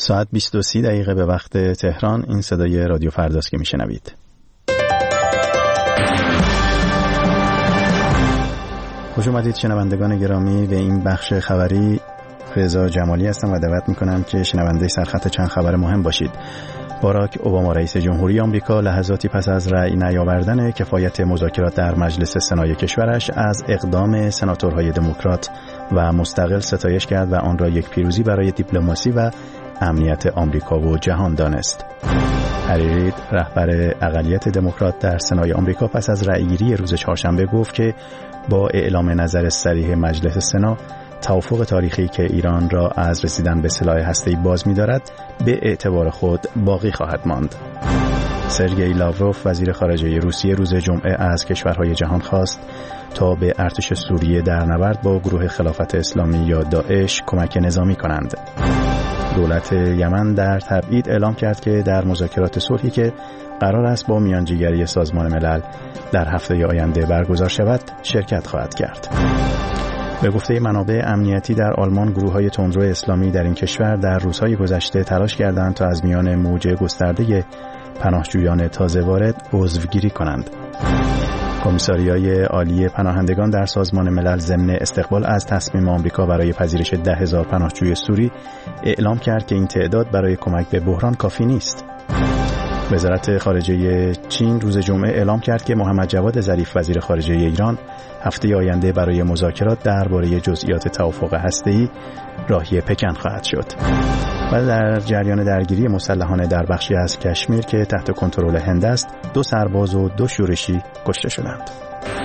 ساعت 20:30 به وقت تهران. این صدای رادیو فرداست که میشنوید. خوش اومدید شنوندگان گرامی به این بخش خبری. رضا جمالی هستم و دعوت میکنم که شنونده سرخط چند خبر مهم باشید. باراک اوباما رئیس جمهوری آمریکا لحظاتی پس از رأی نیاوردن کفایت مذاکرات در مجلس سنای کشورش از اقدام سناتورهای دموکرات و مستقل ستایش کرد و آن را یک پیروزی برای دیپلماسی و امنیت آمریکا و جهان دانست. هری رید رهبر اقلیت دموکرات در سنای آمریکا پس از رأیگیری روز چهارشنبه گفت که با اعلام نظر صریح مجلس سنا توافق تاریخی که ایران را از رسیدن به سلاح هسته‌ای باز می‌دارد به اعتبار خود باقی خواهد ماند. سرگئی لاوروف وزیر خارجه روسیه روز جمعه از کشورهای جهان خواست تا به ارتش سوریه در نبرد با گروه خلافت اسلامی یا داعش کمک نظامی کنند. دولت یمن در تبعید اعلام کرد که در مذاکرات صلحی که قرار است با میانجیگری سازمان ملل در هفته آینده برگزار شود شرکت خواهد کرد. به گفته منابع امنیتی در آلمان گروه‌های تندرو اسلامی در این کشور در روزهای گذشته تلاش کردند تا از میان موج گسترده پناهجویان تازه وارد عضوگیری کنند. کمیساریای عالی پناهندگان در سازمان ملل ضمن استقبال از تصمیم آمریکا برای پذیرش 10,000 پناهجوی سوری اعلام کرد که این تعداد برای کمک به بحران کافی نیست. وزارت خارجه چین روز جمعه اعلام کرد که محمد جواد ظریف وزیر خارجه ایران هفته آینده برای مذاکرات درباره جزئیات توافق هسته‌ای راهی پکن خواهد شد. و در جریان درگیری مسلحانه در بخشی از کشمیر که تحت کنترل هند است 2 سرباز و 2 شورشی کشته شدند.